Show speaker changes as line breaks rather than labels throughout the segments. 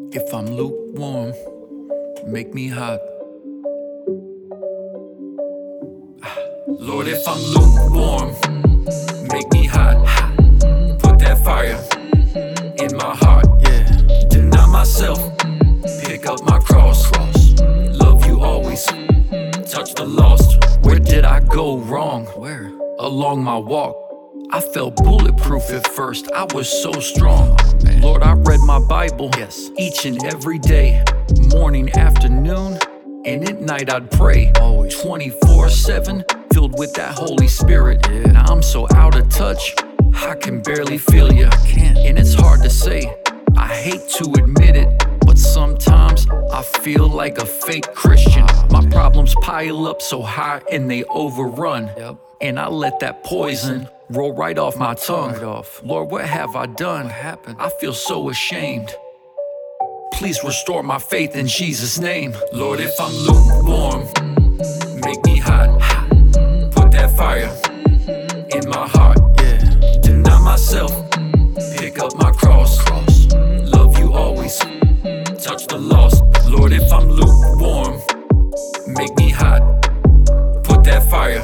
If I'm lukewarm, make me hot. Lord, if I'm lukewarm, make me hot. Put that fire in my heart. Deny myself, pick up my cross. Love you always, touch the lost. Where did I go wrong? Where? Along my walk, I felt bulletproof at first. I was so strong. Lord, I read my Bible each and every day, morning, afternoon, and at night I'd pray. 24/7, filled with that Holy Spirit. Now I'm so out of touch, I can barely feel you. And it's hard to say, I hate to admit it, but sometimes I feel like a fake Christian. My problems pile up so high and they overrun. And I let that poison roll right off my tongue. Lord, what have I done? What happened? I feel so ashamed. Please restore my faith in Jesus' name. Lord, if I'm lukewarm, make me hot. Put that fire in my heart. Deny myself, pick up my cross. Love you always, touch the lost. Lord, if I'm lukewarm, make me hot. Put that fire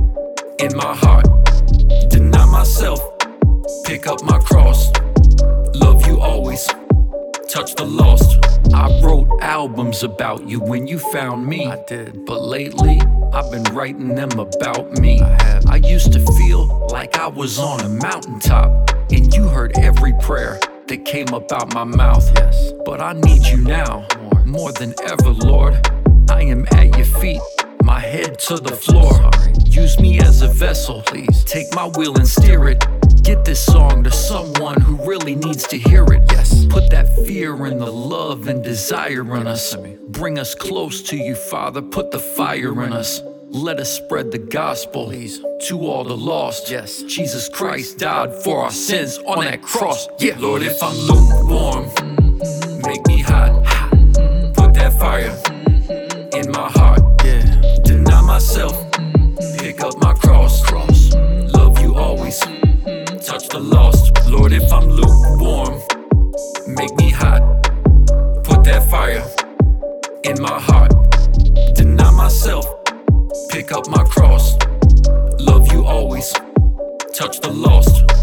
in my heart. Deny myself, pick up my cross. Love you always, touch the lost. I wrote albums about you when you found me. I did. But lately, I've been writing them about me. I used to feel like I was on a mountaintop, and you heard every prayer that came up out my mouth. But I need you now, more than ever, Lord. I am at your feet, my head to the floor. Use me as a vessel, please. Take my wheel and steer it. Get this song to someone who really needs to hear it. Put that fear and the love and desire in us. Bring us close to you, Father. Put the fire in us. Let us spread the gospel to all the lost. Jesus Christ died for our sins on that cross. Lord, if I'm lukewarm, make me hot. Put that fire in my heart. Deny myself, pick up my cross. Love you always, touch the lost. Lord, if I'm lukewarm, make me hot. Put that fire in my heart. Deny myself, pick up my cross. Love you always, touch the lost.